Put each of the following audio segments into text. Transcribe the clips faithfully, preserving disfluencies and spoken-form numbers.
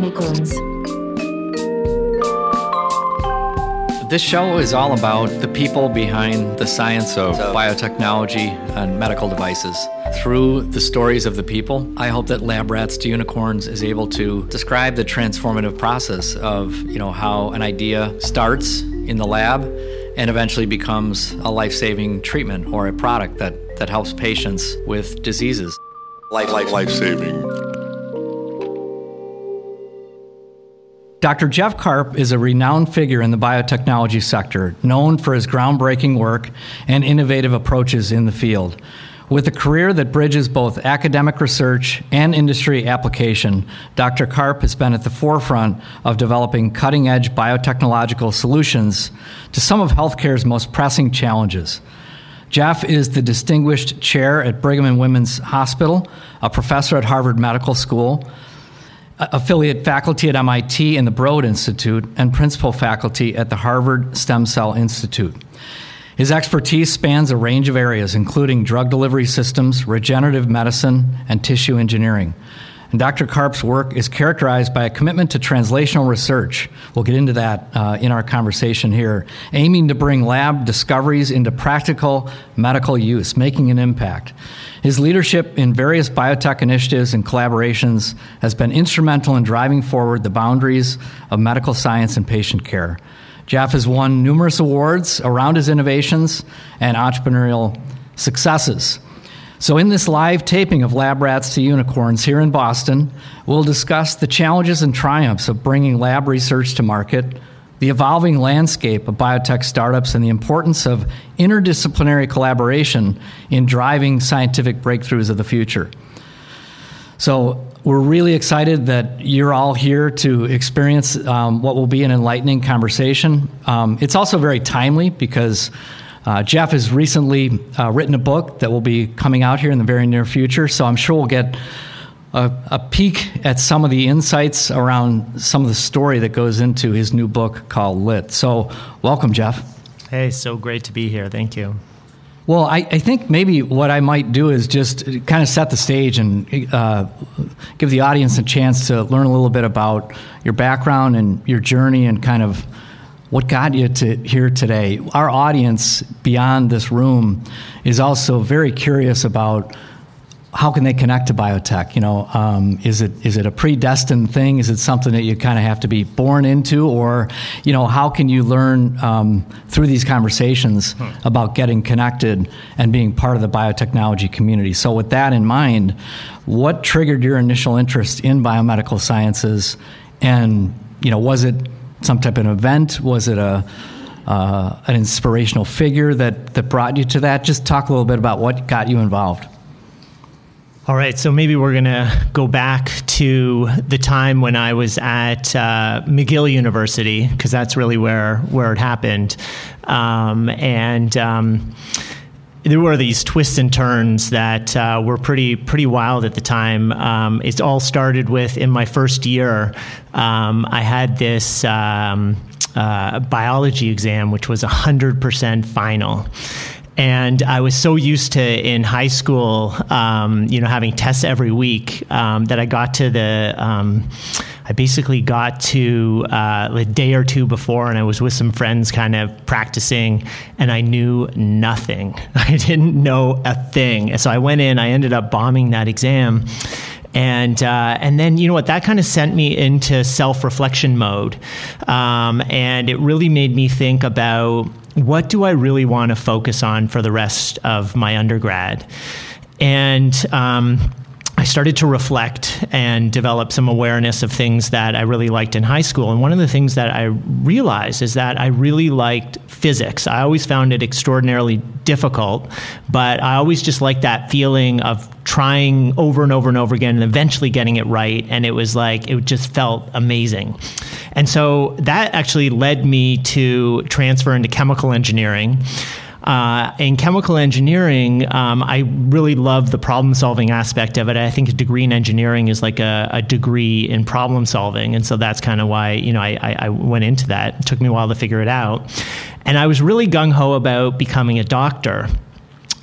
Unicorns. This show is all about the people behind the science of biotechnology and medical devices. Through the stories of the people, I hope that Lab Rats to Unicorns is able to describe the transformative process of, you know, how an idea starts in the lab and eventually becomes a life-saving treatment or a product that, that helps patients with diseases. Life, life, life-saving. Doctor Jeff Karp is a renowned figure in the biotechnology sector, known for his groundbreaking work and innovative approaches in the field. With a career that bridges both academic research and industry application, Doctor Karp has been at the forefront of developing cutting-edge biotechnological solutions to some of healthcare's most pressing challenges. Jeff is the Distinguished Chair at Brigham and Women's Hospital, a professor at Harvard Medical School, affiliate faculty at M I T and the Broad Institute, and principal faculty at the Harvard Stem Cell Institute. His expertise spans a range of areas, including drug delivery systems, regenerative medicine, and tissue engineering. And Doctor Karp's work is characterized by a commitment to translational research. We'll get into that uh, in our conversation here, aiming to bring lab discoveries into practical medical use, making an impact. His leadership in various biotech initiatives and collaborations has been instrumental in driving forward the boundaries of medical science and patient care. Jeff has won numerous awards around his innovations and entrepreneurial successes. So in this live taping of Lab Rats to Unicorns here in Boston, we'll discuss the challenges and triumphs of bringing lab research to market, the evolving landscape of biotech startups, and the importance of interdisciplinary collaboration in driving scientific breakthroughs of the future. So we're really excited that you're all here to experience um, what will be an enlightening conversation. Um, it's also very timely because uh, Jeff has recently uh, written a book that will be coming out here in the very near future, so I'm sure we'll get A, a peek at some of the insights around some of the story that goes into his new book called Lit. So welcome, Jeff. Hey, so great to be here. Thank you. Well, I, I think maybe what I might do is just kind of set the stage and uh, give the audience a chance to learn a little bit about your background and your journey and kind of what got you to here today. Our audience beyond this room is also very curious about how can they connect to biotech? You know, um, is it is it a predestined thing? Is it something that you kind of have to be born into, or you know, how can you learn um, through these conversations hmm. about getting connected and being part of the biotechnology community? So, with that in mind, what triggered your initial interest in biomedical sciences? And you know, was it some type of event? Was it a uh, an inspirational figure that that brought you to that? Just talk a little bit about what got you involved. All right, so maybe we're going to go back to the time when I was at uh, McGill University, because that's really where, where it happened. Um, and um, there were these twists and turns that uh, were pretty pretty wild at the time. Um, it all started with, in my first year, um, I had this um, uh, biology exam, which was one hundred percent final. And I was so used to, in high school, um, you know, having tests every week, um, that I got to the, um, I basically got to uh, a day or two before, and I was with some friends kind of practicing, and I knew nothing. I didn't know a thing. So I went in, I ended up bombing that exam. And uh, and then, you know what, that kind of sent me into self-reflection mode. Um, and it really made me think about, what do I really want to focus on for the rest of my undergrad? And um, I started to reflect and develop some awareness of things that I really liked in high school. And one of the things that I realized is that I really liked physics. I always found it extraordinarily difficult, but I always just liked that feeling of trying over and over and over again and eventually getting it right. And it was like, it just felt amazing. And so that actually led me to transfer into chemical engineering. Uh, in chemical engineering, um, I really love the problem-solving aspect of it. I think a degree in engineering is like a, a degree in problem-solving, and so that's kind of why, you know, I, I, I went into that. It took me a while to figure it out, and I was really gung-ho about becoming a doctor.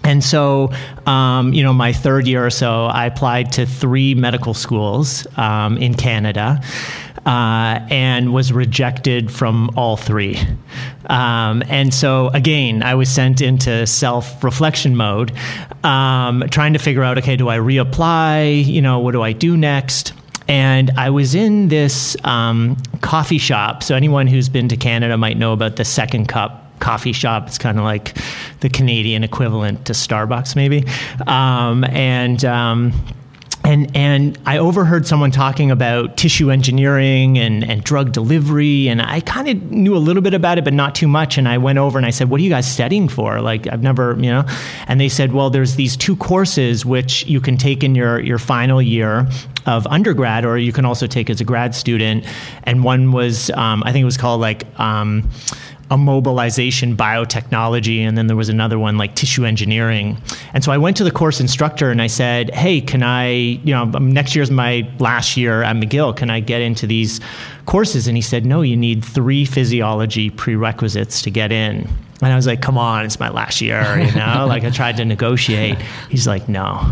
And so, um, you know, my third year or so, I applied to three medical schools um, in Canada. Uh, and was rejected from all three. Um, and so, again, I was sent into self-reflection mode, um, trying to figure out, okay, do I reapply? You know, what do I do next? And I was in this um, coffee shop. So anyone who's been to Canada might know about the Second Cup coffee shop. It's kind of like the Canadian equivalent to Starbucks, maybe. Um, and... Um, And and I overheard someone talking about tissue engineering and, and drug delivery, and I kind of knew a little bit about it, but not too much. And I went over and I said, what are you guys studying for? Like, I've never, you know. And they said, well, there's these two courses which you can take in your, your final year of undergrad, or you can also take as a grad student. And one was, um, I think it was called like... Um, immobilization biotechnology, and then there was another one like tissue engineering. And so I went to the course instructor and I said, hey, can I, you know, next year's my last year at McGill, can I get into these courses? And he said, no, you need three physiology prerequisites to get in. And I was like, come on, it's my last year, you know, like I tried to negotiate. He's like, no.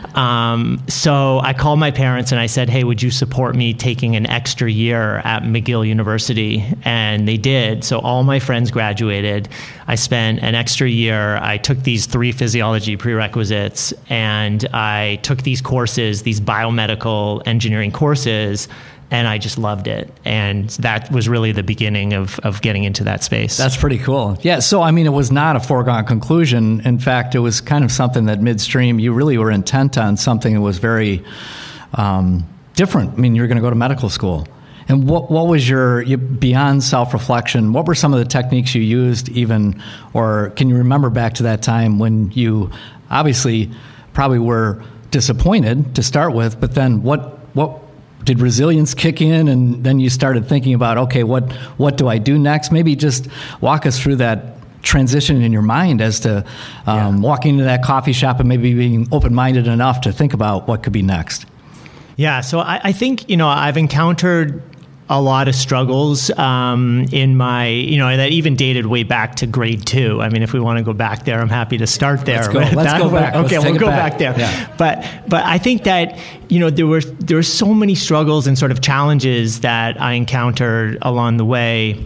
Um, so I called my parents and I said, hey, would you support me taking an extra year at McGill University? And they did. So all my friends graduated. I spent an extra year. I took these three physiology prerequisites and I took these courses, these biomedical engineering courses, and I just loved it. And that was really the beginning of, of getting into that space. That's pretty cool. Yeah, so I mean, it was not a foregone conclusion. In fact, it was kind of something that midstream, you really were intent on something that was very um, different. I mean, you were going to go to medical school. And what what was your, you, beyond self-reflection, what were some of the techniques you used even, or can you remember back to that time when you obviously probably were disappointed to start with, but then what what did resilience kick in, and then you started thinking about, okay, what what do I do next? Maybe just walk us through that transition in your mind as to um, yeah. walking into that coffee shop and maybe being open-minded enough to think about what could be next. Yeah, so I, I think, you know, I've encountered a lot of struggles um, in my, you know, that even dated way back to grade two. I mean, if we want to go back there, I'm happy to start there. Let's go, Let's go back. Okay, Let's we'll go back. back there. Yeah. But but I think that, you know, there were there were so many struggles and sort of challenges that I encountered along the way,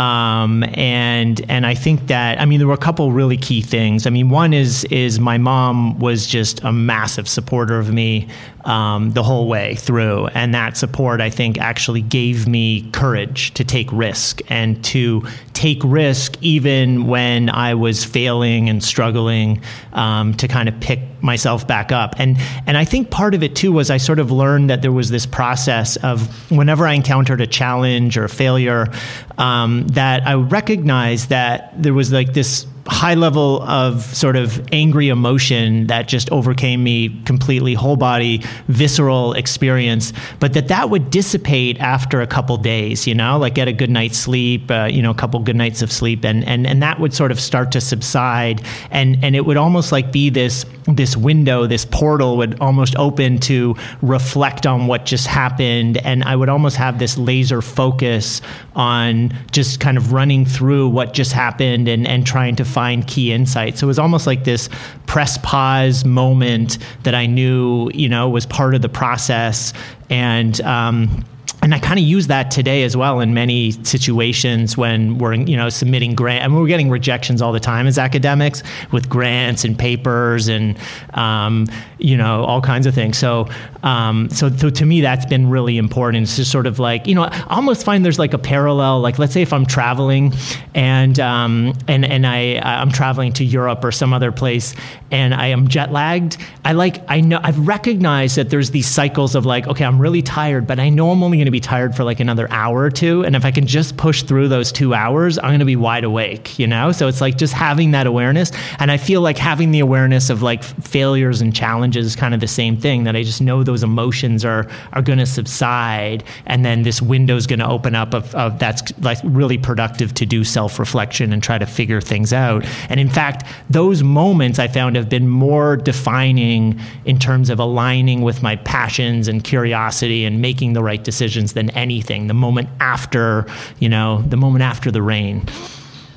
um, and and I think that, I mean, there were a couple really key things. I mean, one is is my mom was just a massive supporter of me um, the whole way through, and that support, I think, actually gave me courage to take risk and to take risk even when I was failing and struggling, um, to kind of pick myself back up. And and I think part of it too was I sort of learned that there was this process of whenever I encountered a challenge or a failure, um, that I recognized that there was like this high level of sort of angry emotion that just overcame me completely, whole body, visceral experience, but that that would dissipate after a couple days, you know, like get a good night's sleep, uh, you know, a couple good nights of sleep, and and and that would sort of start to subside, and and it would almost like be this this window, this portal would almost open to reflect on what just happened, and I would almost have this laser focus on just kind of running through what just happened and and trying to find key insights. So it was almost like this press pause moment that I knew, you know, was part of the process. And, um, And I kind of use that today as well in many situations when we're, you know, submitting grant. I mean, we're getting rejections all the time as academics with grants and papers and, um, you know, all kinds of things. So, um, so, so to me, that's been really important. It's just sort of like, you know, I almost find there's like a parallel. Like, let's say if I'm traveling and um, and and I I'm traveling to Europe or some other place and I am jet lagged. I like I know I've recognized that there's these cycles of like, okay, I'm really tired, but I know I'm only going to be tired for like another hour or two, and if I can just push through those two hours, I'm going to be wide awake, you know? So it's like just having that awareness, and I feel like having the awareness of like failures and challenges is kind of the same thing, that I just know those emotions are are going to subside, and then this window is going to open up of, of that's like really productive to do self-reflection and try to figure things out. And in fact, those moments I found have been more defining in terms of aligning with my passions and curiosity and making the right decisions than anything, the moment after, you know, the moment after the rain.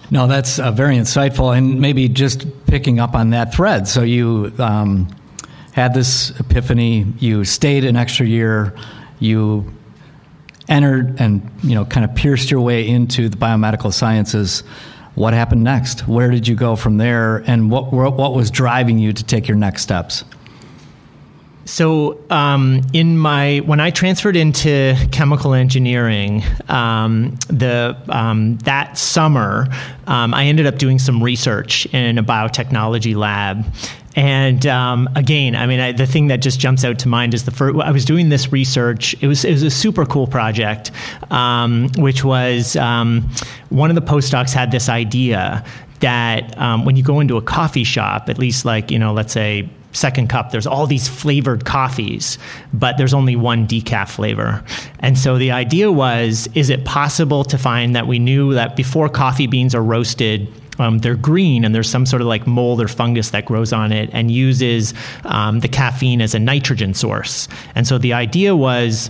No, that's uh, very insightful, and maybe just picking up on that thread. So you um, had this epiphany, you stayed an extra year, you entered and, you know, kind of pierced your way into the biomedical sciences. What happened next? Where did you go from there, and what what was driving you to take your next steps? So, um, in my when I transferred into chemical engineering, um, the um, that summer, um, I ended up doing some research in a biotechnology lab. And um, again, I mean, I, the thing that just jumps out to mind is the first. I was doing this research. It was it was a super cool project, um, which was um, one of the postdocs had this idea that um, when you go into a coffee shop, at least like you know, let's say Second Cup, there's all these flavored coffees, but there's only one decaf flavor. And so the idea was, is it possible to find that we knew that before coffee beans are roasted, Um, they're green and there's some sort of like mold or fungus that grows on it and uses um, the caffeine as a nitrogen source. And so the idea was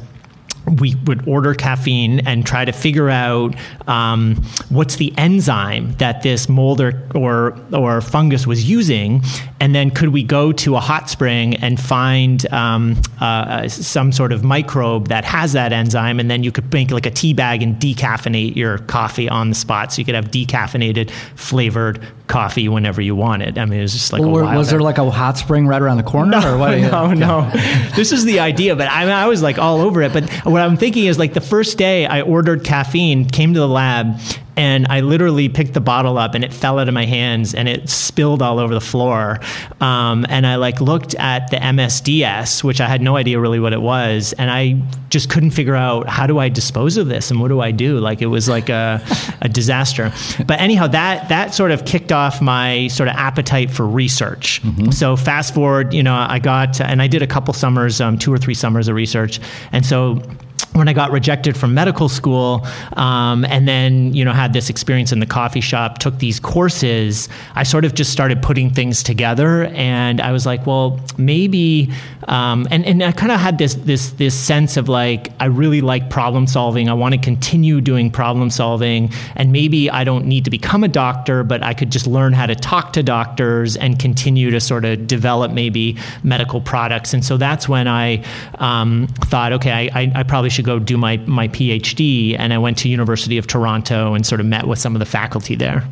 we would order caffeine and try to figure out um, what's the enzyme that this mold or, or or fungus was using, and then could we go to a hot spring and find um, uh, some sort of microbe that has that enzyme, and then you could make like a tea bag and decaffeinate your coffee on the spot, so you could have decaffeinated flavored coffee whenever you wanted. I mean, it was just like well, a wild was there like a hot spring right around the corner? No, or what? no, no. This is the idea, but I, I was like all over it. But what I'm thinking is like the first day I ordered caffeine, came to the lab, and I literally picked the bottle up and it fell out of my hands and it spilled all over the floor. Um, and I like looked at the M S D S, which I had no idea really what it was. And I just couldn't figure out, how do I dispose of this and what do I do? Like it was like a, a disaster. But anyhow, that, that sort of kicked off my sort of appetite for research. Mm-hmm. So fast forward, you know, I got, and I did a couple summers, um, two or three summers of research. And so when I got rejected from medical school, um, and then, you know, had this experience in the coffee shop, took these courses, I sort of just started putting things together. And I was like, well, maybe, um, and, and I kind of had this, this, this sense of like, I really like problem solving. I want to continue doing problem solving. And maybe I don't need to become a doctor, but I could just learn how to talk to doctors and continue to sort of develop maybe medical products. And so that's when I um, thought, okay, I, I, I probably should go do my, my PhD, and I went to University of Toronto and sort of met with some of the faculty there.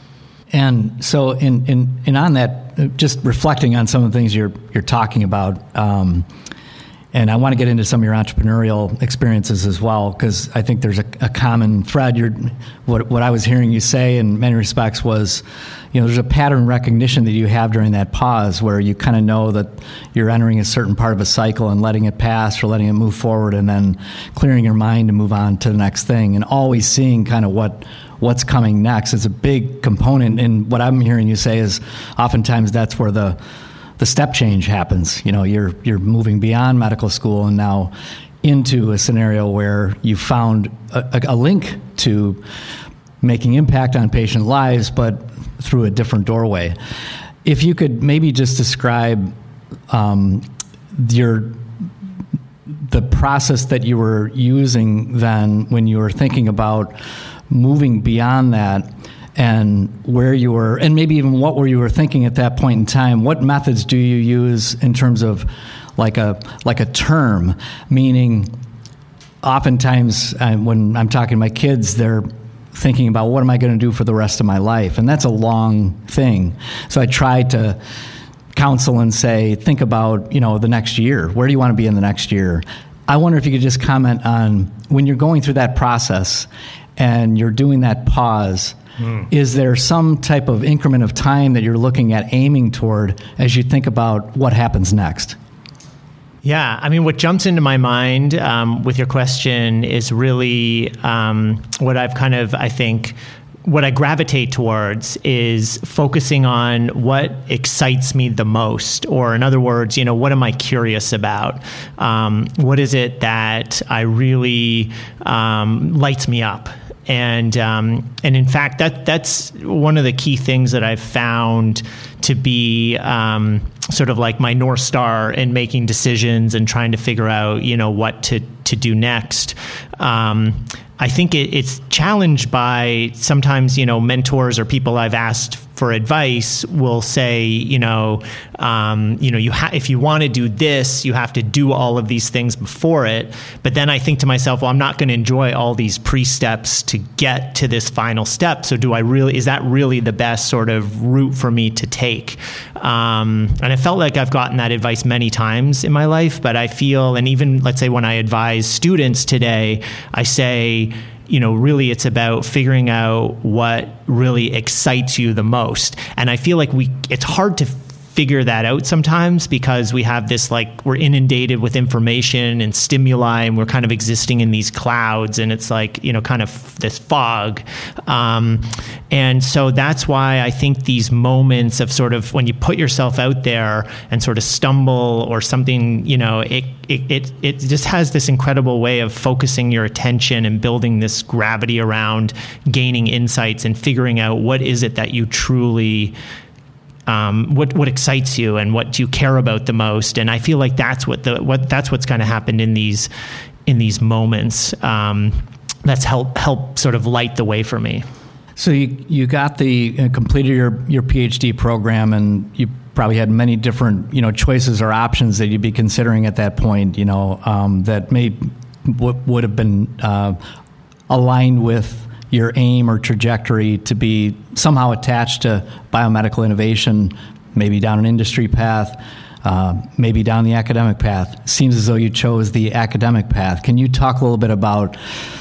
And so in, in, in on that, just reflecting on some of the things you're you're talking about, um, and I want to get into some of your entrepreneurial experiences as well, because I think there's a, a common thread. You're, what what I was hearing you say in many respects was, you know, there's a pattern recognition that you have during that pause where you kind of know that you're entering a certain part of a cycle and letting it pass or letting it move forward, and then clearing your mind to move on to the next thing, and always seeing kind of what what's coming next. It's a big component, and what I'm hearing you say is oftentimes that's where the the step change happens. You know, you're you're moving beyond medical school and now into a scenario where you found a, a link to making impact on patient lives, but through a different doorway. If you could maybe just describe um, your the process that you were using then when you were thinking about moving beyond that, and where you were, and maybe even what were you were thinking at that point in time. What methods do you use in terms of like a like a term? Meaning, oftentimes uh, when I'm talking to my kids, they're thinking about what am I going to do for the rest of my life, and that's a long thing. So I try to counsel and say, think about, you know, the next year. Where do you want to be in the next year? I wonder if you could just comment on when you're going through that process and you're doing that pause. Mm. Is there some type of increment of time that you're looking at aiming toward as you think about what happens next? Yeah, I mean, what jumps into my mind um, with your question is really um, what I've kind of, I think, what I gravitate towards is focusing on what excites me the most, or in other words, you know, what am I curious about? Um, what is it that I really um, lights me up? And um, and in fact, that that's one of the key things that I've found to be um, sort of like my North Star in making decisions and trying to figure out, you know, what to, to do next. Um, I think it, it's challenged by sometimes, you know, mentors or people I've asked for advice will say, you know, um, you know, you ha- if you want to do this, you have to do all of these things before it. But then I think to myself, well, I'm not going to enjoy all these pre-steps to get to this final step. So do I really, is that really the best sort of route for me to take? Um, and I felt like I've gotten that advice many times in my life, but I feel, and even let's say when I advise students today, I say, you know, really it's about figuring out what really excites you the most. And I feel like we, it's hard to figure that out sometimes because we have this, like, we're inundated with information and stimuli and we're kind of existing in these clouds and it's like, you know, kind of this fog. Um, and so that's why I think these moments of sort of when you put yourself out there and sort of stumble or something, you know, it, it, it, it just has this incredible way of focusing your attention and building this gravity around gaining insights and figuring out what is it that you truly Um, what what excites you and what you care about the most, and I feel like that's what the what that's what's kind of happened in these in these moments. Um, that's help help sort of light the way for me. So you you got the uh, completed your your PhD program, and you probably had many different, you know, choices or options that you'd be considering at that point. You know, um, that may w- would have been uh, aligned with your aim or trajectory to be somehow attached to biomedical innovation, maybe down an industry path, uh, maybe down the academic path. Seems as though you chose the academic path. Can you talk a little bit about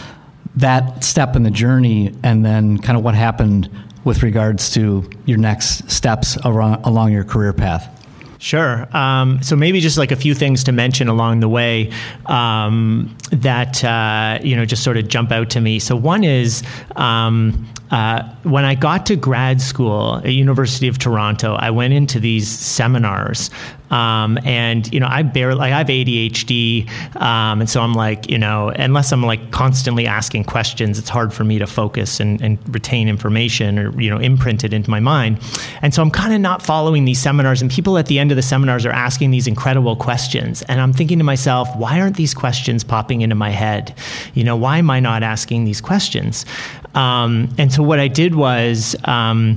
that step in the journey and then kind of what happened with regards to your next steps around, along your career path? Sure. Um, so maybe just like a few things to mention along the way um, that, uh, you know, just sort of jump out to me. So one is um, uh, when I got to grad school at University of Toronto, I went into these seminars. Um, and, you know, I barely, like, I have A D H D. Um, and so I'm like, you know, unless I'm like constantly asking questions, it's hard for me to focus and, and retain information or, you know, imprint it into my mind. And so I'm kind of not following these seminars, and people at the end of the seminars are asking these incredible questions. And I'm thinking to myself, why aren't these questions popping into my head? You know, why am I not asking these questions? Um, and so what I did was, um,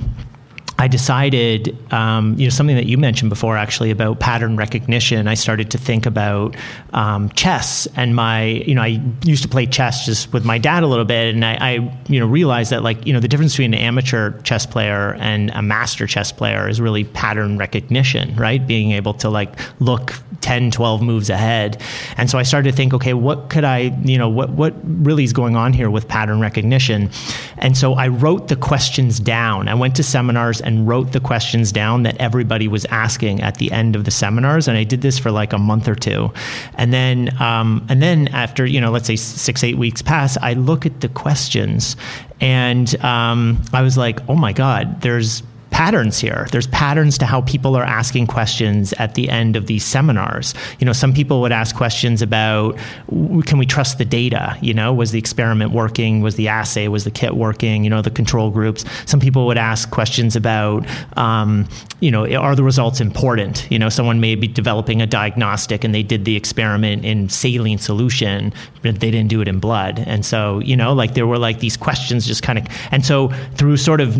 I decided, um, you know, something that you mentioned before, actually, about pattern recognition. I started to think about um, chess, and my, you know, I used to play chess just with my dad a little bit, and I, I, you know, realized that, like, you know, the difference between an amateur chess player and a master chess player is really pattern recognition, right? Being able to, like, look ten, twelve moves ahead. And so I started to think, okay, what could I, you know, what what really is going on here with pattern recognition? And so I wrote the questions down. I went to seminars and wrote the questions down that everybody was asking at the end of the seminars. And I did this for like a month or two. And then, um, and then after, you know, let's say six, eight weeks pass, I look at the questions and um, I was like, oh my God, there's patterns here. There's patterns to how people are asking questions at the end of these seminars. You know, some people would ask questions about, can we trust the data? You know, was the experiment working? Was the assay, was the kit working? You know, the control groups. Some people would ask questions about, um, you know, are the results important? You know, someone may be developing a diagnostic and they did the experiment in saline solution, but they didn't do it in blood. And so, you know, like there were like these questions just kind of, and so through sort of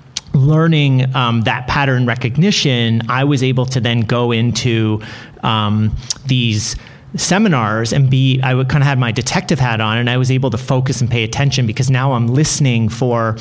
learning um, that pattern recognition, I was able to then go into um, these seminars and be, I would kind of had my detective hat on, and I was able to focus and pay attention because now I'm listening for,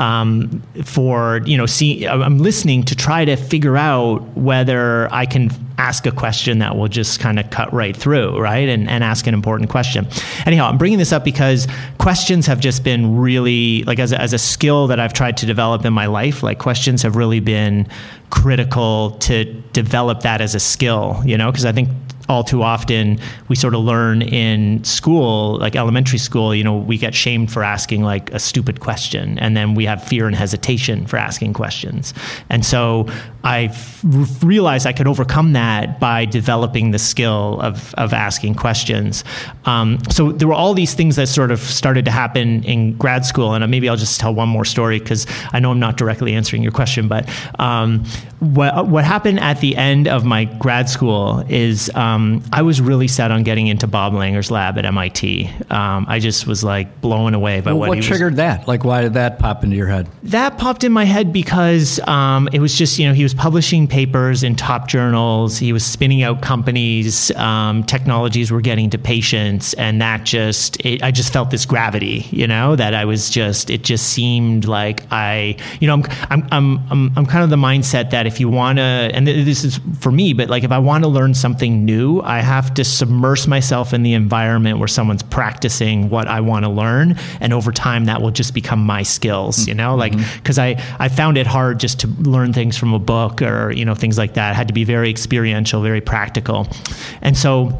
um, for, you know, see, I'm listening to try to figure out whether I can ask a question that will just kind of cut right through, right? And, and ask an important question. Anyhow, I'm bringing this up because questions have just been really, like as a, as a skill that I've tried to develop in my life, like questions have really been critical to develop that as a skill, you know, because I think all too often we sort of learn in school, like elementary school, you know, we get shamed for asking like a stupid question, and then we have fear and hesitation for asking questions. And so I f- realized I could overcome that by developing the skill of, of asking questions. Um, so there were all these things that sort of started to happen in grad school. And maybe I'll just tell one more story because I know I'm not directly answering your question. But um, what, what happened at the end of my grad school is um, I was really set on getting into Bob Langer's lab at M I T. Um, I just was like blown away by well, what, what he was. What triggered that? Like, why did that pop into your head? That popped in my head because um, it was just, you know, he was publishing papers in top journals. He was spinning out companies. Um, technologies were getting to patients. And that just, it, I just felt this gravity, you know, that I was just, it just seemed like I, you know, I'm, I'm, I'm, I'm, I'm kind of the mindset that if you want to, and this is for me, but like if I want to learn something new, I have to submerge myself in the environment where someone's practicing what I want to learn. And over time, that will just become my skills, you know, like, because I, I found it hard just to learn things from a book or, you know, things like that. It had to be very experiential, very practical. And so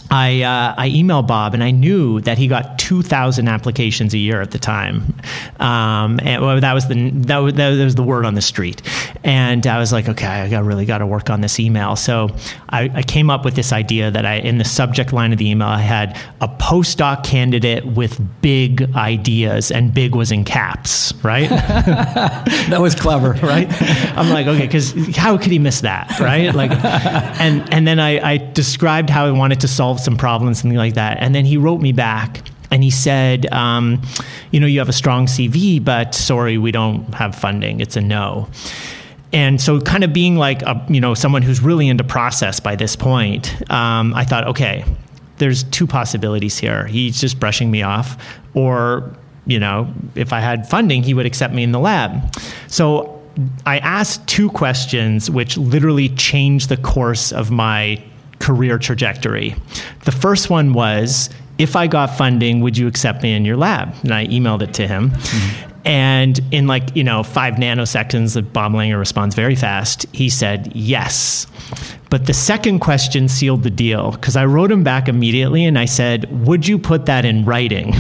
I uh, I emailed Bob, and I knew that he got two thousand applications a year at the time. Um, and well, that was the that was, that was the word on the street. And I was like, okay, I got, really got to work on this email. So I, I came up with this idea that I, in the subject line of the email, I had a postdoc candidate with big ideas, and big was in caps, right? That was clever, right? I'm like, okay, because how could he miss that, right? Like, and and then I, I described how I wanted to solve some problems, something like that. And then he wrote me back and he said, um, you know, you have a strong C V, but sorry, we don't have funding. It's a no. And so kind of being like, a, you know, someone who's really into process by this point, um, I thought, okay, there's two possibilities here. He's just brushing me off, or, you know, if I had funding, he would accept me in the lab. So I asked two questions which literally changed the course of my career trajectory. The first one was, if I got funding, would you accept me in your lab? And I emailed it to him. Mm-hmm. And in like, you know, five nanoseconds, Bob Langer responds very fast. He said, yes. But the second question sealed the deal, because I wrote him back immediately and I said, would you put that in writing?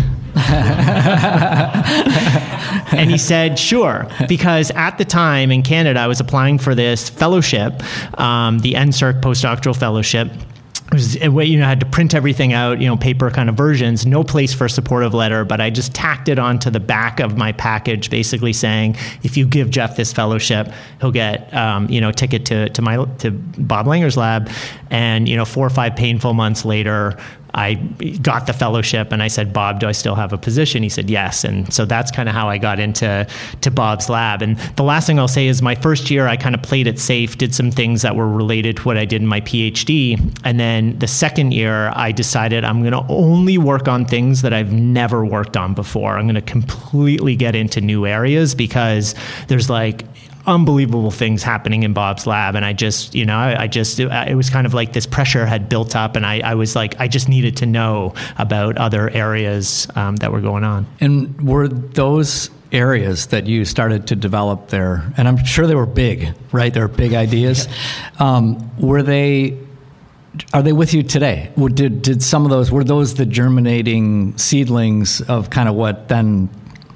And he said, sure, because at the time in Canada, I was applying for this fellowship, um, the N S E R C postdoctoral fellowship. It was a way, you know, I had to print everything out, you know, paper kind of versions, no place for a supportive letter, but I just tacked it onto the back of my package, basically saying, if you give Jeff this fellowship, he'll get, um, you know, a ticket to, to my, to Bob Langer's lab. And, you know, four or five painful months later, I got the fellowship and I said, Bob, do I still have a position? He said, yes. And so that's kind of how I got into to Bob's lab. And the last thing I'll say is my first year, I kind of played it safe, did some things that were related to what I did in my PhD. And then the second year, I decided I'm going to only work on things that I've never worked on before. I'm going to completely get into new areas because there's like unbelievable things happening in Bob's lab. And I just, you know, I, I just, it, it was kind of like this pressure had built up and I, I was like, I just needed to know about other areas um, that were going on. And were those areas that you started to develop there, and I'm sure they were big, right? They were big ideas. Yeah. Um, were they, are they with you today? Did, did some of those, were those the germinating seedlings of kind of what then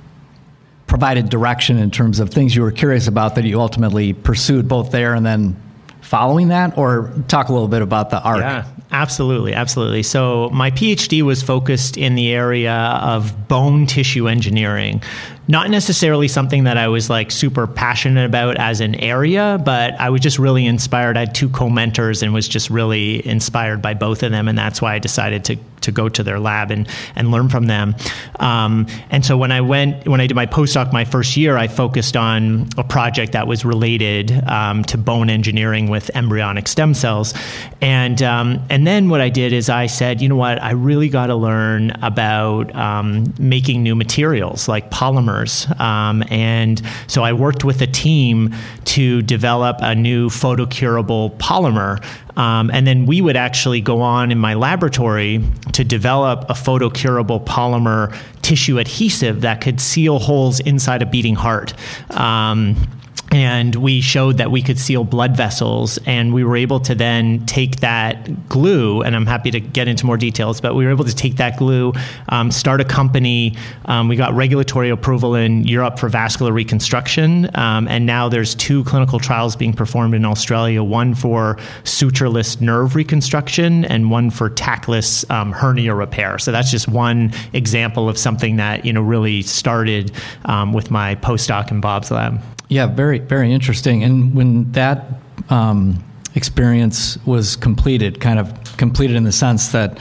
provided direction in terms of things you were curious about that you ultimately pursued both there and then following that? Or talk a little bit about the arc. Yeah, absolutely, absolutely. So my PhD was focused in the area of bone tissue engineering. Not necessarily something that I was like super passionate about as an area, but I was just really inspired. I had two co-mentors and was just really inspired by both of them. And that's why I decided to to go to their lab and, and learn from them. Um, and so when I went, when I did my postdoc my first year, I focused on a project that was related um, to bone engineering with embryonic stem cells. And um, and then what I did is I said, you know what, I really got to learn about um, making new materials like polymers. Um, and so I worked with a team to develop a new photocurable polymer. Um, and then we would actually go on in my laboratory to develop a photocurable polymer tissue adhesive that could seal holes inside a beating heart. Um, And we showed that we could seal blood vessels, and we were able to then take that glue, and I'm happy to get into more details, but we were able to take that glue, um, start a company. Um, we got regulatory approval in Europe for vascular reconstruction, um, and now there's two clinical trials being performed in Australia, one for sutureless nerve reconstruction and one for tackless um, hernia repair. So that's just one example of something that, you know, really started um, with my postdoc in Bob's lab. Yeah, very, very interesting. And when that um, experience was completed, kind of completed in the sense that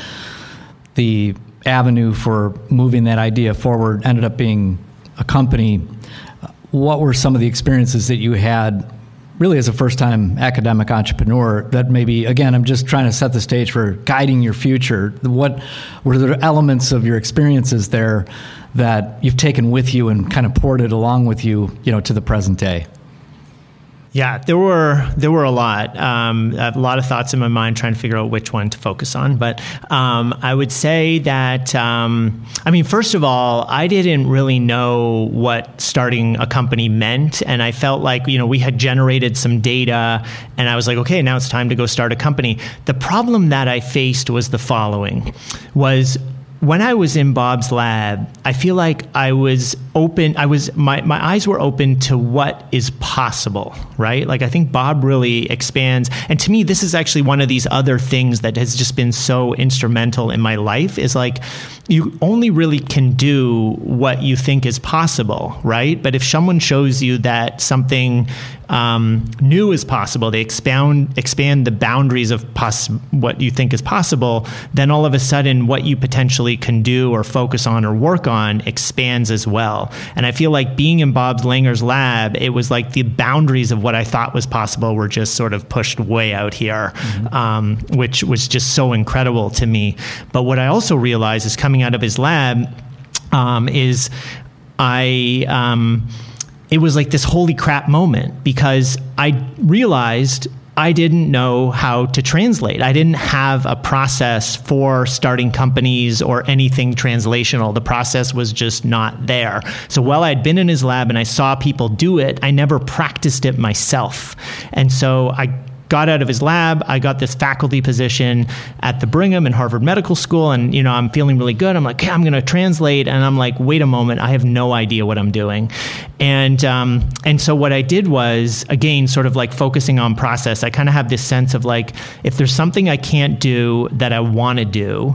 the avenue for moving that idea forward ended up being a company, what were some of the experiences that you had really as a first-time academic entrepreneur that maybe, again, I'm just trying to set the stage for guiding your future. What were the elements of your experiences there that you've taken with you and kind of poured it along with you, you know, to the present day? Yeah, there were there were a lot, um, a lot of thoughts in my mind trying to figure out which one to focus on. But um, I would say that, um, I mean, first of all, I didn't really know what starting a company meant. And I felt like, you know, we had generated some data and I was like, okay, now it's time to go start a company. The problem that I faced was the following, was when I was in Bob's lab, I feel like I was open, I was, my, my eyes were open to what is possible, right? Like I think Bob really expands. And to me, this is actually one of these other things that has just been so instrumental in my life is like, you only really can do what you think is possible, right? But if someone shows you that something um, new is possible, they expand expand the boundaries of poss- what you think is possible, then all of a sudden what you potentially can do or focus on or work on expands as well. And I feel like being in Bob Langer's lab, it was like the boundaries of what I thought was possible were just sort of pushed way out here, mm-hmm. um, which was just so incredible to me. But what I also realized is coming out of his lab um, is I... Um, it was like this holy crap moment because I realized I didn't know how to translate. I didn't have a process for starting companies or anything translational. The process was just not there. So while I'd been in his lab and I saw people do it, I never practiced it myself. And so I got out of his lab. I got this faculty position at the Brigham and Harvard Medical School. And, you know, I'm feeling really good. I'm like, hey, I'm going to translate. And I'm like, wait a moment. I have no idea what I'm doing. And, um, and so what I did was, again, sort of like focusing on process. I kind of have this sense of like, if there's something I can't do that I want to do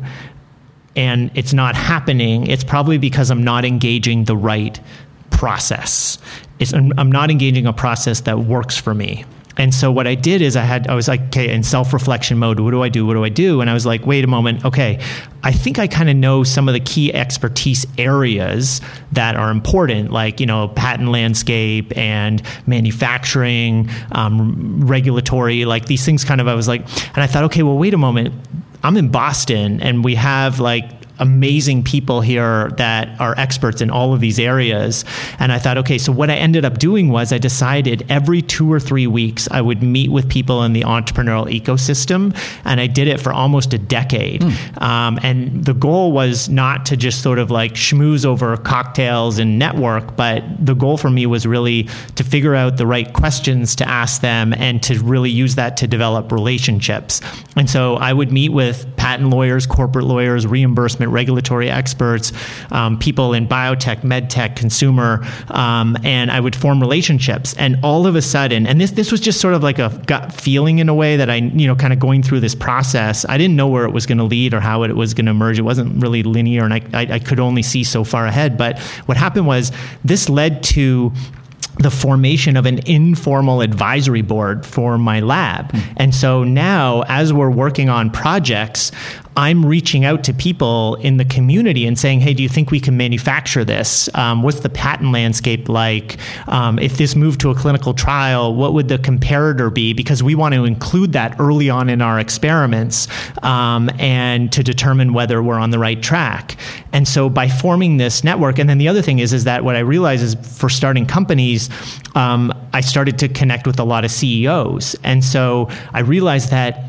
and it's not happening, it's probably because I'm not engaging the right process. It's, I'm not engaging a process that works for me. And so what I did is I had, I was like, okay, in self-reflection mode, what do I do? What do I do? And I was like, wait a moment. Okay, I think I kind of know some of the key expertise areas that are important, like, you know, patent landscape and manufacturing, um, regulatory, like these things kind of, I was like, and I thought, okay, well, wait a moment. I'm in Boston and we have like amazing people here that are experts in all of these areas. And I thought, okay, so what I ended up doing was I decided every two or three weeks I would meet with people in the entrepreneurial ecosystem. And I did it for almost a decade. Mm. Um, and the goal was not to just sort of like schmooze over cocktails and network, but the goal for me was really to figure out the right questions to ask them and to really use that to develop relationships. And so I would meet with patent lawyers, corporate lawyers, reimbursement regulatory experts, um, people in biotech, medtech, consumer, um, and I would form relationships. And all of a sudden, and this this was just sort of like a gut feeling in a way that I, you know, kind of going through this process, I didn't know where it was going to lead or how it was going to emerge. It wasn't really linear, and I, I, I could only see so far ahead. But what happened was this led to the formation of an informal advisory board for my lab. Mm. And so now, as we're working on projects, I'm reaching out to people in the community and saying, hey, do you think we can manufacture this? Um, what's the patent landscape like? Um, if this moved to a clinical trial, what would the comparator be? Because we want to include that early on in our experiments um, and to determine whether we're on the right track. And so by forming this network, and then the other thing is, is that what I realized is for starting companies, um, I started to connect with a lot of C E Os. And so I realized that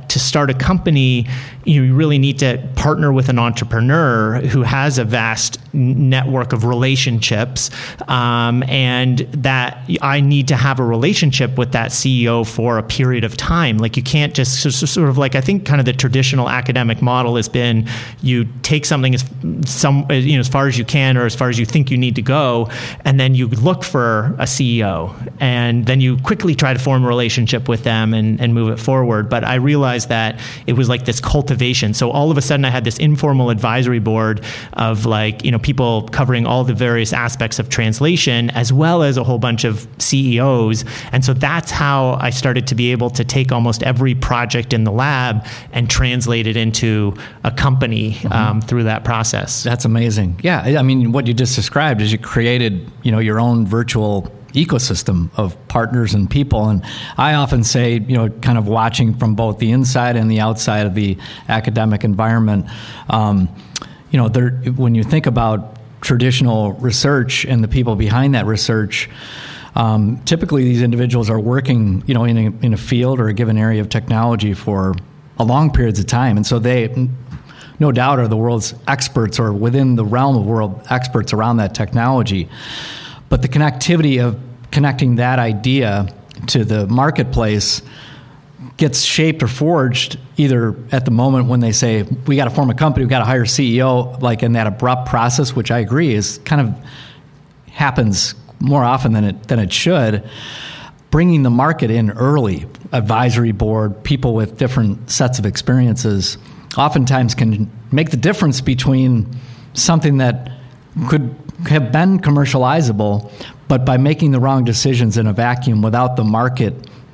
to start a company, you really need to partner with an entrepreneur who has a vast network of relationships, um, and that I need to have a relationship with that C E O for a period of time. Like you can't just so, so sort of like, I think kind of the traditional academic model has been you take something as some you know as far as you can or as far as you think you need to go, and then you look for a C E O, and then you quickly try to form a relationship with them and, and move it forward. But I realized that it was like this cultivation. So all of a sudden I had this informal advisory board of like, you know, people covering all the various aspects of translation, as well as a whole bunch of C E Os. And so that's how I started to be able to take almost every project in the lab and translate it into a company mm-hmm. um, through that process. That's amazing. Yeah. I mean, what you just described is you created, you know, your own virtual ecosystem of partners and people. And I often say, you know, kind of watching from both the inside and the outside of the academic environment, um, you know, there, when you think about traditional research and the people behind that research, um, typically these individuals are working, you know, in a, in a field or a given area of technology for a long periods of time. And so they, no doubt, are the world's experts or within the realm of world experts around that technology. But the connectivity of connecting that idea to the marketplace gets shaped or forged either at the moment when they say, we got to form a company, we got to hire a C E O, like in that abrupt process, which I agree is kind of happens more often than it than it should. Bringing the market in early, advisory board, people with different sets of experiences, oftentimes can make the difference between something that could have been commercializable, but by making the wrong decisions in a vacuum without the market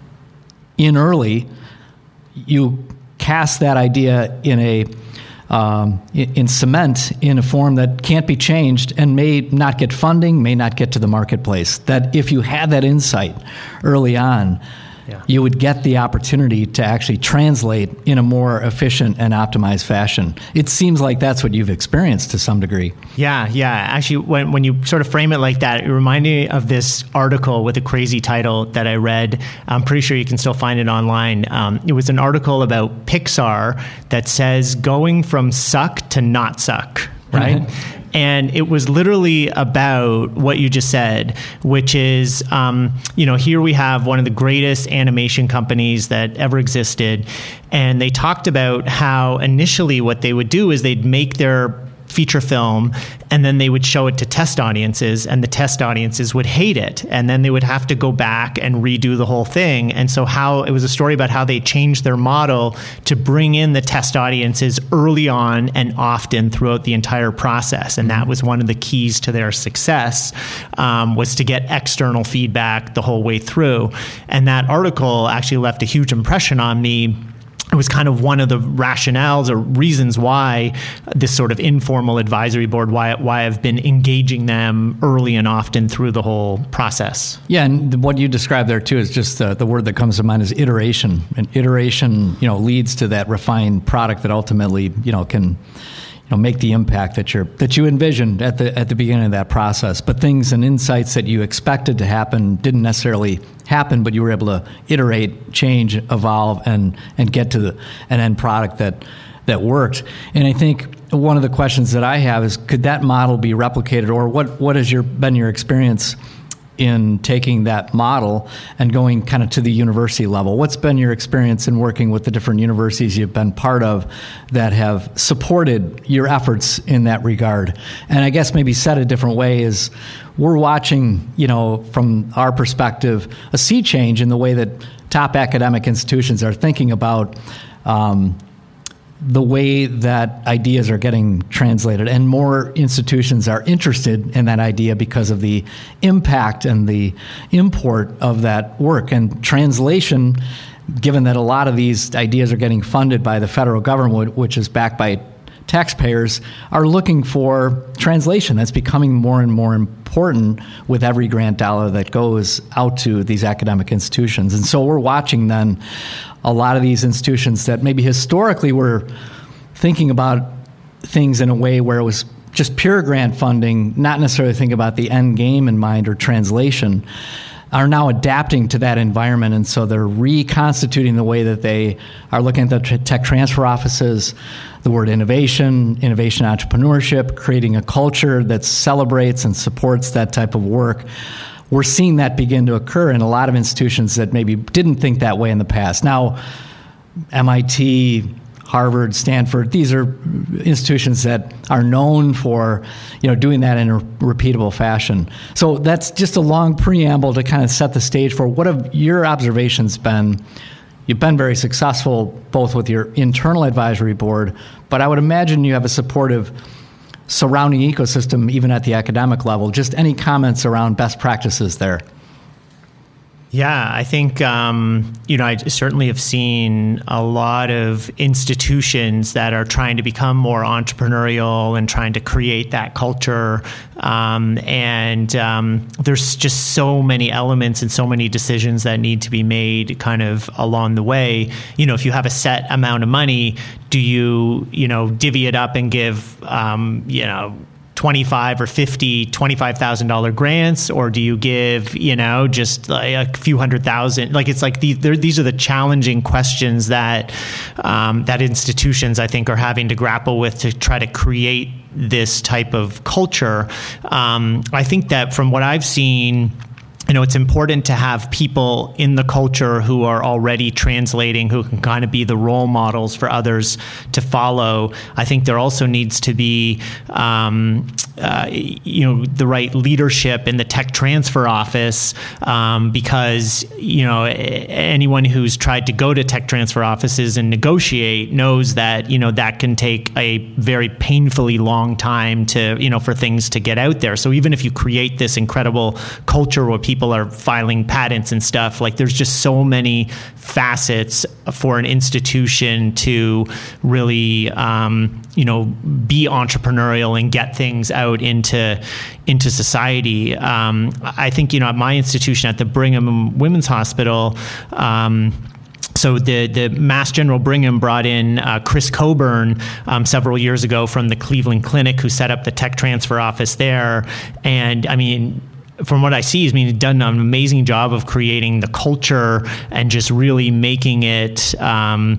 in early, you cast that idea in a um, in cement in a form that can't be changed and may not get funding, may not get to the marketplace. That if you had that insight early on, yeah. you would get the opportunity to actually translate in a more efficient and optimized fashion. It seems like that's what you've experienced to some degree. Yeah, yeah. Actually, when when you sort of frame it like that, it reminded me of this article with a crazy title that I read. I'm pretty sure you can still find it online. Um, it was an article about Pixar that says going from suck to not suck, right? Mm-hmm. And it was literally about what you just said, which is, um, you know, here we have one of the greatest animation companies that ever existed. And they talked about how initially what they would do is they'd make their feature film and then they would show it to test audiences, and the test audiences would hate it, and then they would have to go back and redo the whole thing. And so how it was a story about how they changed their model to bring in the test audiences early on and often throughout the entire process. And that was one of the keys to their success, um, was to get external feedback the whole way through. And that article actually left a huge impression on me. It was kind of one of the rationales or reasons why this sort of informal advisory board, why why I've been engaging them early and often through the whole process. Yeah, and what you described there too is just uh, the word that comes to mind is iteration. And iteration, you know, leads to that refined product that ultimately, you know, can, you know, make the impact that you're that you envisioned at the at the beginning of that process. But things and insights that you expected to happen didn't necessarily happen, but you were able to iterate, change, evolve, and and get to the, an end product that that worked. And I think one of the questions that I have is, could that model be replicated, or what what has your been your experience in taking that model and going kind of to the university level? What's been your experience in working with the different universities you've been part of that have supported your efforts in that regard? And I guess maybe said a different way is, we're watching, you know, from our perspective, a sea change in the way that top academic institutions are thinking about um, the way that ideas are getting translated, and more institutions are interested in that idea because of the impact and the import of that work. And translation, given that a lot of these ideas are getting funded by the federal government, which is backed by taxpayers, are looking for translation. That's becoming more and more important with every grant dollar that goes out to these academic institutions. And so we're watching then a lot of these institutions that maybe historically were thinking about things in a way where it was just pure grant funding, not necessarily think about the end game in mind or translation. are now adapting to that environment, and so they're reconstituting the way that they are looking at the t- tech transfer offices, the word innovation, innovation entrepreneurship, creating a culture that celebrates and supports that type of work. We're seeing that begin to occur in a lot of institutions that maybe didn't think that way in the past. Now, M I T, Harvard, Stanford, these are institutions that are known for, you know, doing that in a repeatable fashion. So that's just a long preamble to kind of set the stage for what have your observations been. You've been very successful both with your internal advisory board, but I would imagine you have a supportive surrounding ecosystem even at the academic level. Just any comments around best practices there? Yeah, I think, um, you know, I certainly have seen a lot of institutions that are trying to become more entrepreneurial and trying to create that culture. Um, and um, there's just so many elements and so many decisions that need to be made kind of along the way. You know, if you have a set amount of money, do you, you know, divvy it up and give, um, you know, twenty-five or fifty, twenty-five thousand dollar grants, or do you give, you know, just like a few hundred thousand? Like, it's like these, these are the challenging questions that um, that institutions, I think, are having to grapple with to try to create this type of culture. Um, I think that from what I've seen, you know, it's important to have people in the culture who are already translating, who can kind of be the role models for others to follow. I think there also needs to be, um, uh, you know, the right leadership in the tech transfer office, um, because, you know, anyone who's tried to go to tech transfer offices and negotiate knows that, you know, that can take a very painfully long time to, you know, for things to get out there. So even if you create this incredible culture where people people are filing patents and stuff, like there's just so many facets for an institution to really, um, you know, be entrepreneurial and get things out into into society. Um, I think, you know, at my institution, at the Brigham Women's Hospital, um, So the, the Mass General Brigham brought in uh, Chris Coburn um, several years ago from the Cleveland Clinic, who set up the tech transfer office there. And I mean, from what I see, I mean, he's done an amazing job of creating the culture and just really making it, um,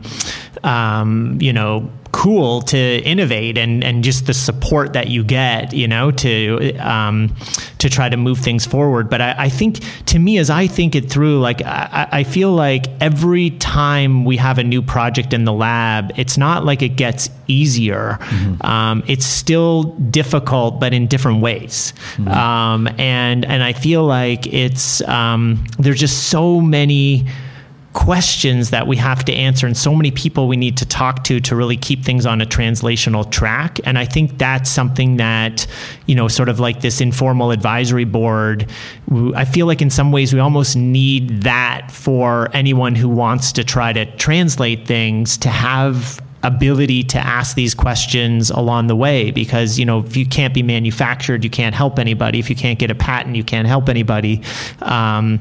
um, you know, cool to innovate, and, and just the support that you get, you know, to um, to try to move things forward. But I, I think, to me, as I think it through, like I, I feel like every time we have a new project in the lab, it's not like it gets easier. Mm-hmm. Um, it's still difficult, but in different ways. Mm-hmm. Um, and and I feel like it's um, there's just so many questions that we have to answer, and so many people we need to talk to to really keep things on a translational track. And I think that's something that, you know, sort of like this informal advisory board, I feel like in some ways we almost need that for anyone who wants to try to translate things, to have ability to ask these questions along the way. Because, you know, if you can't be manufactured, you can't help anybody. If you can't get a patent, you can't help anybody. Um,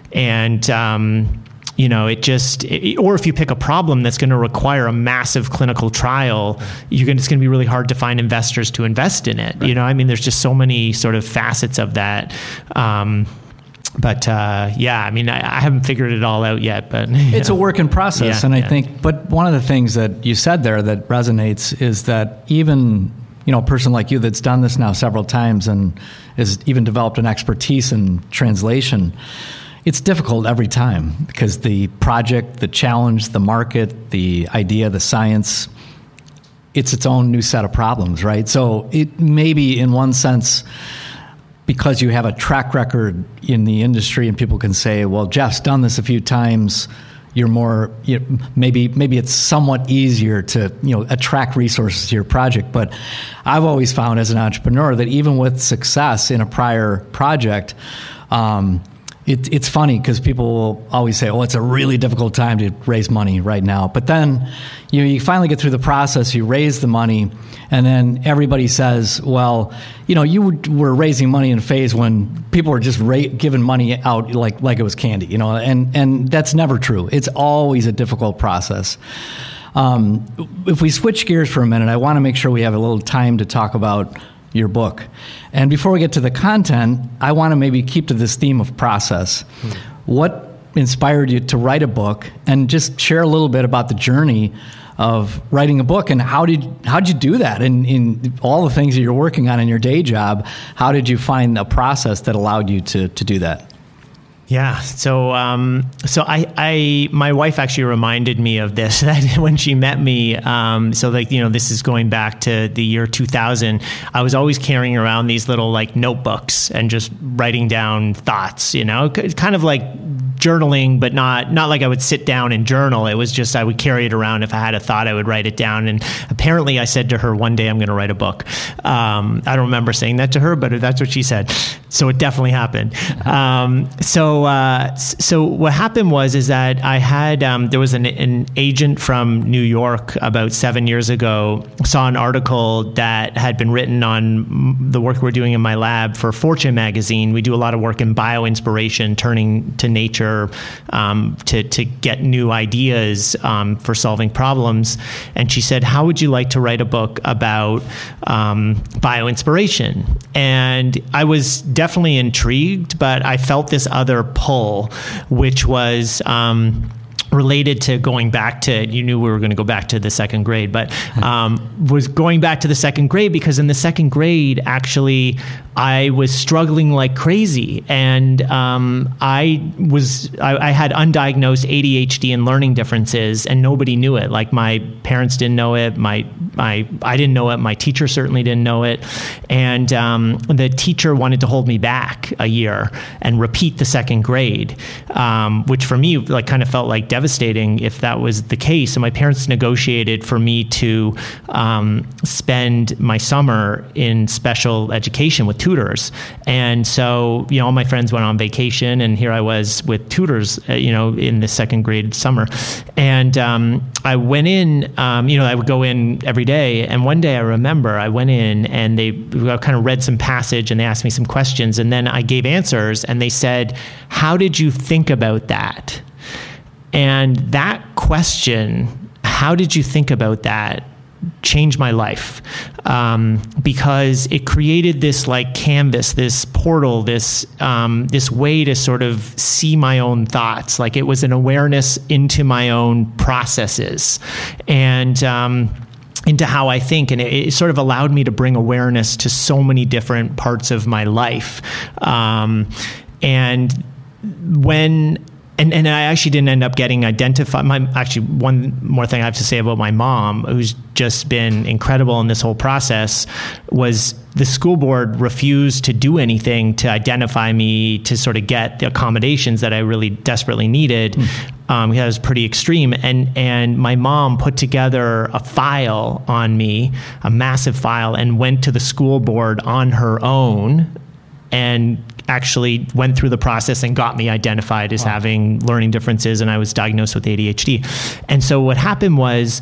and um You know, it just, it, or if you pick a problem that's going to require a massive clinical trial, you're going, it's going to be really hard to find investors to invest in it. Right. You know, I mean, there's just so many sort of facets of that. Um, but uh, yeah, I mean, I, I haven't figured it all out yet, but it's know. a work in process. Yeah, and I yeah. think, but one of the things that you said there that resonates is that even, you know, a person like you that's done this now several times and has even developed an expertise in translation, it's difficult every time because the project, the challenge, the market, the idea, the science, it's its own new set of problems, right? So it may be, in one sense, because you have a track record in the industry and people can say, well, Jeff's done this a few times, you're more, you know, maybe maybe it's somewhat easier to, you know, attract resources to your project. But I've always found as an entrepreneur that even with success in a prior project, um, It, it's funny because people will always say, oh, it's a really difficult time to raise money right now. But then you know, you finally get through the process, you raise the money, and then everybody says, well, you know, you were raising money in a phase when people were just ra- giving money out like, like it was candy, you know, and, and that's never true. It's always a difficult process. Um, if we switch gears for a minute, I want to make sure we have a little time to talk about your book. And before we get to the content, I want to maybe keep to this theme of process. Hmm. What inspired you to write a book, and just share a little bit about the journey of writing a book, and how did how did you do that in, in all the things that you're working on in your day job? How did you find a process that allowed you to, to do that? Yeah. So, um, so I, I, my wife actually reminded me of this that when she met me. Um, so like, you know, this is going back to the year two thousand. I was always carrying around these little like notebooks and just writing down thoughts, you know, kind of like journaling, but not, not like I would sit down and journal. It was just, I would carry it around. If I had a thought, I would write it down. And apparently I said to her, one day I'm going to write a book. Um, I don't remember saying that to her, but that's what she said. So it definitely happened. Um, so, uh, so what happened was, is that I had, um, there was an, an agent from New York about seven years ago, saw an article that had been written on the work we're doing in my lab for Fortune magazine. We do a lot of work in bioinspiration, turning to nature, um, to, to get new ideas, um, for solving problems. And she said, how would you like to write a book about, um, bioinspiration? And I was definitely intrigued, but I felt this other pull, which was um, related to going back to, you knew we were going to go back to the second grade, but um, was going back to the second grade because in the second grade, actually, I was struggling like crazy, and um, I was I, I had undiagnosed A D H D and learning differences, and nobody knew it. Like my parents didn't know it, my my I didn't know it, my teacher certainly didn't know it, and um, the teacher wanted to hold me back a year and repeat the second grade, um, which for me like kind of felt like devastating if that was the case. So my parents negotiated for me to um, spend my summer in special education with tutors. And so, you know, all my friends went on vacation, and here I was with tutors, uh, you know, in the second grade summer. And um, I went in, um, you know, I would go in every day. And one day I remember I went in and they kind of read some passage and they asked me some questions. And then I gave answers and they said, how did you think about that? And that question, how did you think about that, changed my life, um, because it created this like canvas, this portal, this um, this way to sort of see my own thoughts. Like it was an awareness into my own processes and um, into how I think, and it, it sort of allowed me to bring awareness to so many different parts of my life. Um, and when And and I actually didn't end up getting identified. My actually one more thing I have to say about my mom, who's just been incredible in this whole process, was the school board refused to do anything to identify me to sort of get the accommodations that I really desperately needed. Mm. Um, that was pretty extreme. And and my mom put together a file on me, a massive file, and went to the school board on her own and actually went through the process and got me identified as wow. having learning differences, and I was diagnosed with A D H D. And so what happened was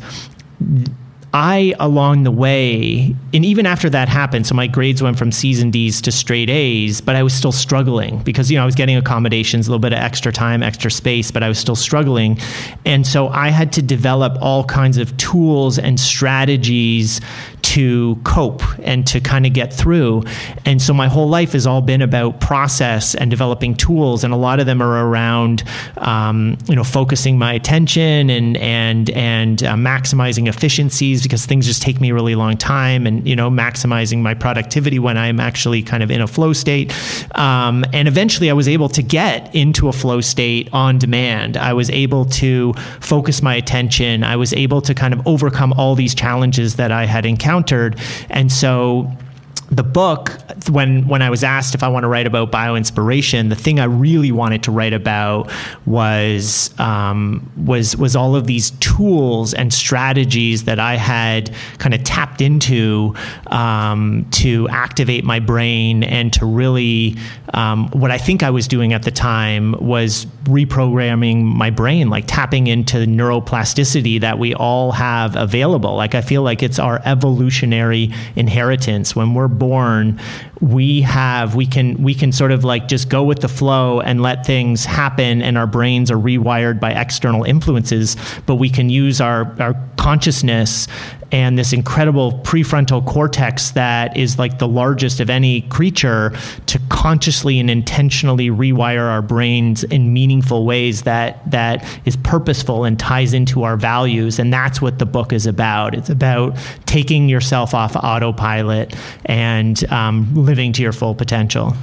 I, along the way, and even after that happened, so my grades went from C's and D's to straight A's, but I was still struggling because, you know, I was getting accommodations, a little bit of extra time, extra space, but I was still struggling. And so I had to develop all kinds of tools and strategies to cope and to kind of get through. And so my whole life has all been about process and developing tools. And a lot of them are around, um, you know, focusing my attention and, and, and uh, maximizing efficiencies, because things just take me a really long time, and, you know, maximizing my productivity when I'm actually kind of in a flow state. Um, and eventually I was able to get into a flow state on demand. I was able to focus my attention. I was able to kind of overcome all these challenges that I had encountered. And so the book, when when I was asked if I want to write about bioinspiration, the thing I really wanted to write about was um, was was all of these tools and strategies that I had kind of tapped into um, to activate my brain and to really um, what I think I was doing at the time was reprogramming my brain, like tapping into neuroplasticity that we all have available. Like I feel like it's our evolutionary inheritance. When we're born, we have, we can, we can sort of like just go with the flow and let things happen, and our brains are rewired by external influences, but we can use our, our consciousness and this incredible prefrontal cortex that is like the largest of any creature to consciously and intentionally rewire our brains in meaningful ways that that is purposeful and ties into our values. And that's what the book is about. It's about taking yourself off autopilot and um, living to your full potential.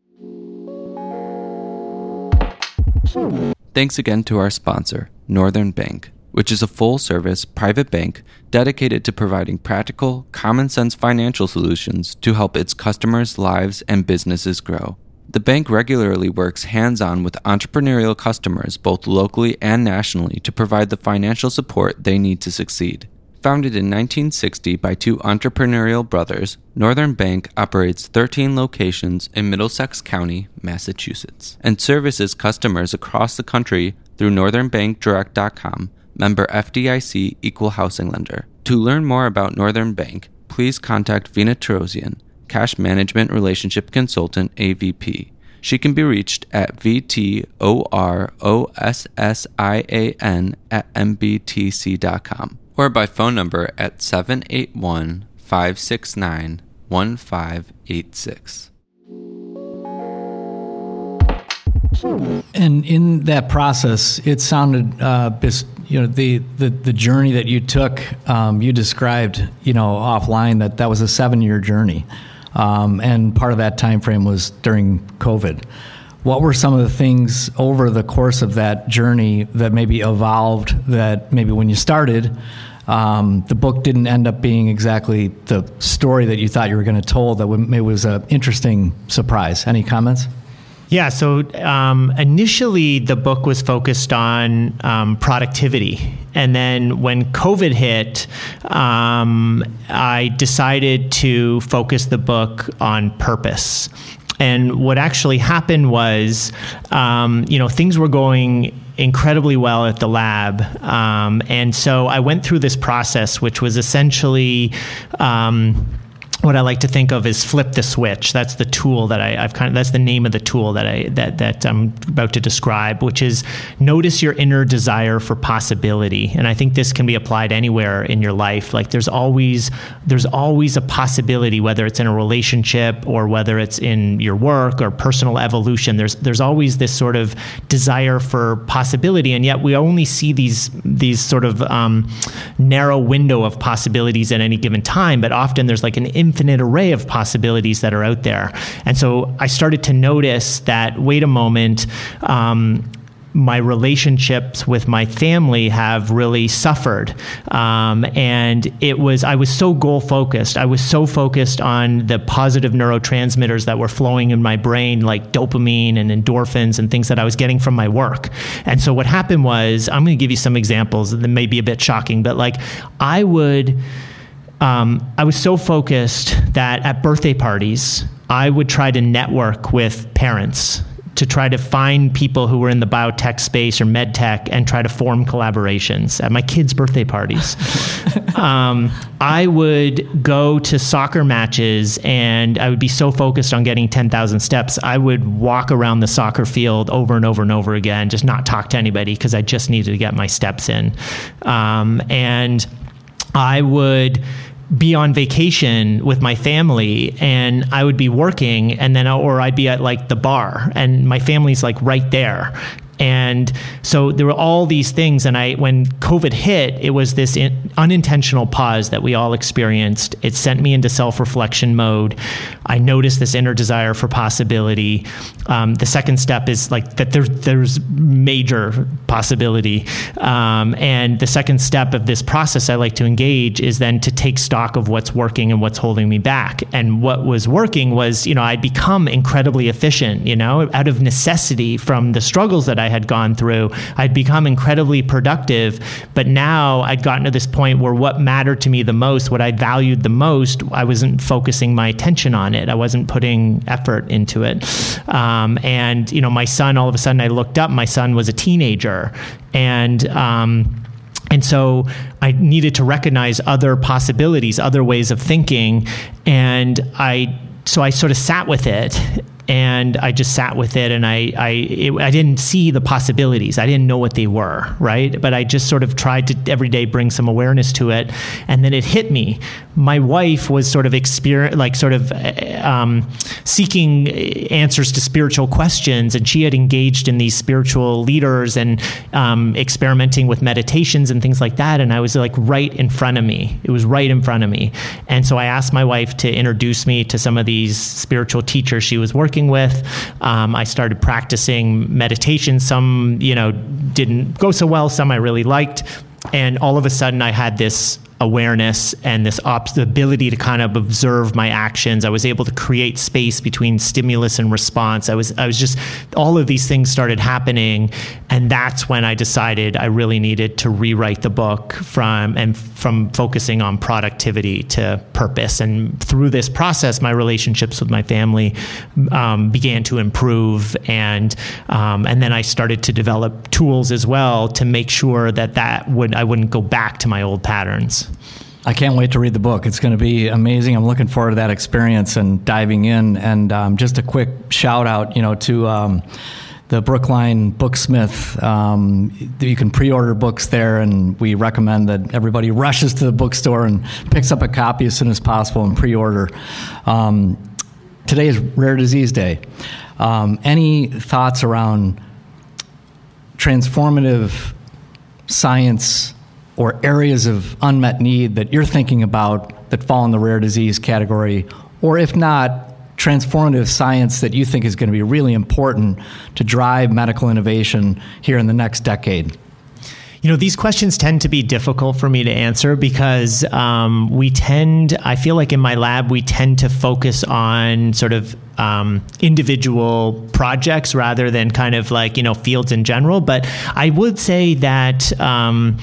Thanks again to our sponsor, Northern Bank, which is a full-service private bank dedicated to providing practical, common-sense financial solutions to help its customers' lives and businesses grow. The bank regularly works hands-on with entrepreneurial customers both locally and nationally to provide the financial support they need to succeed. Founded in nineteen sixty by two entrepreneurial brothers, Northern Bank operates thirteen locations in Middlesex County, Massachusetts, and services customers across the country through northern bank direct dot com, member F D I C, equal housing lender. To learn more about Northern Bank, please contact Vina Terosian, Cash Management Relationship Consultant, A V P. She can be reached at V T O R O S S I A N at M B T C dot com or by phone number at seven eight one, five six nine, one five eight six. And in that process, it sounded, uh, you know, the, the, the journey that you took, um, you described, you know, offline that that was a seven-year journey. Um, and part of that time frame was during COVID. What were some of the things over the course of that journey that maybe evolved that maybe when you started, um, the book didn't end up being exactly the story that you thought you were going to tell, that maybe was an interesting surprise? Any comments? Yeah, so um, initially the book was focused on um, productivity. And then when COVID hit, um, I decided to focus the book on purpose. And what actually happened was, um, you know, things were going incredibly well at the lab. Um, and so I went through this process, which was essentially um, what I like to think of as flip the switch. That's the tool that I, I've kind of, that's the name of the tool that I, that, that I'm about to describe, which is notice your inner desire for possibility. And I think this can be applied anywhere in your life. Like there's always, there's always a possibility, whether it's in a relationship or whether it's in your work or personal evolution, there's, there's always this sort of desire for possibility. And yet we only see these, these sort of um, narrow window of possibilities at any given time, but often there's like an infinite array of possibilities that are out there. And so I started to notice that, wait a moment, um, my relationships with my family have really suffered. Um, and it was, I was so goal focused. I was so focused on the positive neurotransmitters that were flowing in my brain, like dopamine and endorphins and things that I was getting from my work. And so what happened was, I'm going to give you some examples that may be a bit shocking, but like I would, Um, I was so focused that at birthday parties, I would try to network with parents to try to find people who were in the biotech space or med tech and try to form collaborations at my kids' birthday parties. um, I would go to soccer matches and I would be so focused on getting ten thousand steps. I would walk around the soccer field over and over and over again, just not talk to anybody because I just needed to get my steps in. Um, and I would be on vacation with my family and I would be working and then, or I'd be at like the bar and my family's like right there. And so there were all these things. And I, when COVID hit, it was this in, unintentional pause that we all experienced. It sent me into self-reflection mode. I noticed this inner desire for possibility. Um, the second step is like that there, there's major possibility. Um, and the second step of this process I like to engage is then to take stock of what's working and what's holding me back. And what was working was, you know, I'd become incredibly efficient, you know, out of necessity from the struggles that I had gone through. I'd become incredibly productive, but now I'd gotten to this point where what mattered to me the most, what I valued the most, I wasn't focusing my attention on it. I wasn't putting effort into it. Um, and, you know, my son, all of a sudden I looked up, my son was a teenager and, um, And so I needed to recognize other possibilities, other ways of thinking. And I so I sort of sat with it. And I just sat with it, and I I, it, I didn't see the possibilities. I didn't know what they were, right? But I just sort of tried to every day bring some awareness to it, and then it hit me. My wife was sort of experience, like sort of um, seeking answers to spiritual questions, and she had engaged in these spiritual leaders and um, experimenting with meditations and things like that. And I was like right in front of me. It was right in front of me. And so I asked my wife to introduce me to some of these spiritual teachers she was working with. Um, I started practicing meditation. Some, you know, didn't go so well. Some I really liked. And all of a sudden I had this awareness and this op- the ability to kind of observe my actions. I was able to create space between stimulus and response. I was, I was just, all of these things started happening. And that's when I decided I really needed to rewrite the book from, and from focusing on productivity to purpose. And through this process, my relationships with my family um, began to improve. And, um, and then I started to develop tools as well to make sure that that would, I wouldn't go back to my old patterns. I can't wait to read the book. It's going to be amazing. I'm looking forward to that experience and diving in. And um, just a quick shout out, you know, to um, the Brookline Booksmith. Um, you can pre-order books there, and we recommend that everybody rushes to the bookstore and picks up a copy as soon as possible and pre-order. Um, today is Rare Disease Day. Um, any thoughts around transformative science or areas of unmet need that you're thinking about that fall in the rare disease category, or if not, transformative science that you think is going to be really important to drive medical innovation here in the next decade? You know, these questions tend to be difficult for me to answer because um, we tend, I feel like in my lab, we tend to focus on sort of um, individual projects rather than kind of like, you know, fields in general. But I would say that um,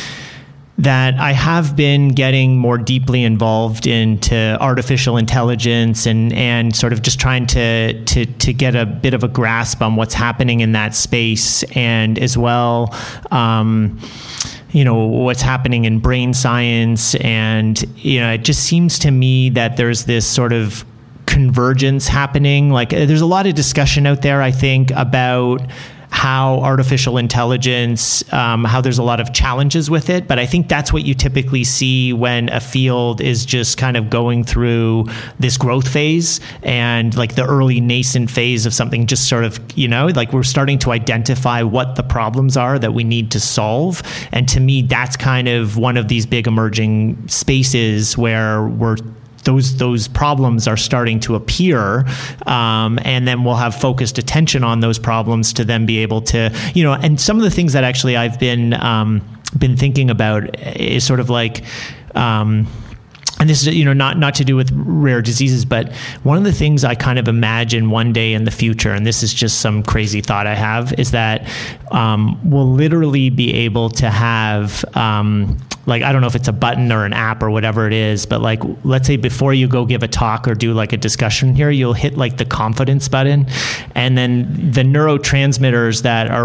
that I have been getting more deeply involved into artificial intelligence and, and sort of just trying to, to, to get a bit of a grasp on what's happening in that space, and as well, um, you know, what's happening in brain science. And, you know, it just seems to me that there's this sort of convergence happening. Like there's a lot of discussion out there, I think, about how artificial intelligence, um, how there's a lot of challenges with it. But I think that's what you typically see when a field is just kind of going through this growth phase and like the early nascent phase of something, just sort of, you know, like we're starting to identify what the problems are that we need to solve. And to me, that's kind of one of these big emerging spaces where we're those those problems are starting to appear, um, and then we'll have focused attention on those problems to then be able to, you know, and some of the things that actually I've been um, been thinking about is sort of like, um, and this is, you know, not not to do with rare diseases, but one of the things I kind of imagine one day in the future, and this is just some crazy thought I have, is that um, we'll literally be able to have um, like, I don't know if it's a button or an app or whatever it is, but like, let's say before you go give a talk or do like a discussion here, you'll hit like the confidence button, and then the neurotransmitters that are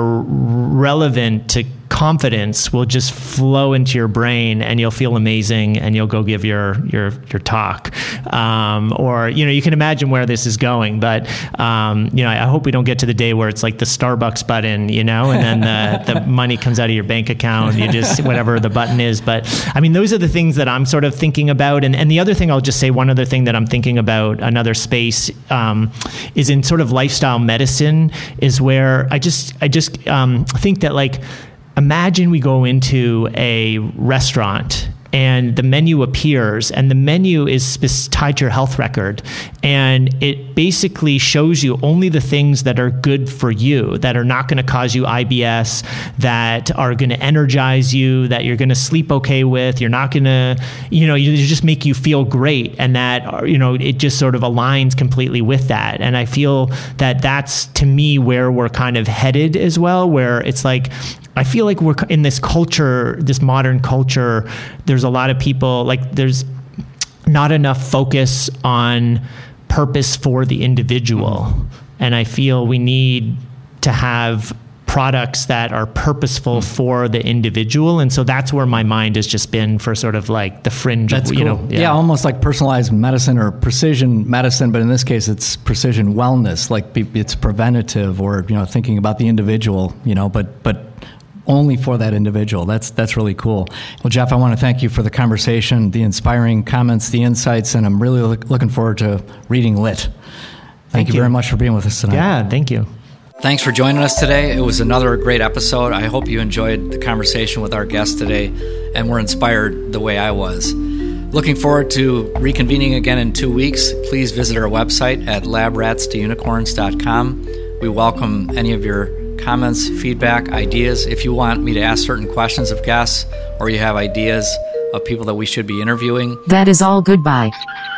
relevant to confidence will just flow into your brain, and you'll feel amazing, and you'll go give your your your talk. Um, or, you know, you can imagine where this is going, but um, you know, I hope we don't get to the day where it's like the Starbucks button, you know, and then the, the money comes out of your bank account, you just, whatever the button is. But I mean, those are the things that I'm sort of thinking about. And, and the other thing, I'll just say one other thing that I'm thinking about, another space, um, is in sort of lifestyle medicine, is where I just, I just um, think that, like, imagine we go into a restaurant and the menu appears, and the menu is sp- tied to your health record, and it basically shows you only the things that are good for you, that are not going to cause you I B S, that are going to energize you, that you're going to sleep okay with, you're not going to, you know, you just make you feel great, and that, you know, it just sort of aligns completely with that. And I feel that that's, to me, where we're kind of headed as well, where it's like, I feel like we're in this culture, this modern culture, there's a lot of people, like, there's not enough focus on purpose for the individual. And I feel we need to have products that are purposeful for the individual. And so that's where my mind has just been for sort of like the fringe That's of, you cool. know. Yeah. yeah, almost like personalized medicine or precision medicine, but in this case it's precision wellness, like it's preventative or, you know, thinking about the individual, you know, but but only for that individual. That's that's really cool. Well, Jeff, I want to thank you for the conversation, the inspiring comments, the insights, and I'm really look, looking forward to reading Lit. Thank, thank you, you very much for being with us tonight. Yeah, thank you. Thanks for joining us today. It was another great episode. I hope you enjoyed the conversation with our guest today and were inspired the way I was. Looking forward to reconvening again in two weeks. Please visit our website at lab rats to unicorns dot com. We welcome any of your comments, feedback, ideas. If you want me to ask certain questions of guests or you have ideas of people that we should be interviewing. That is all. Goodbye.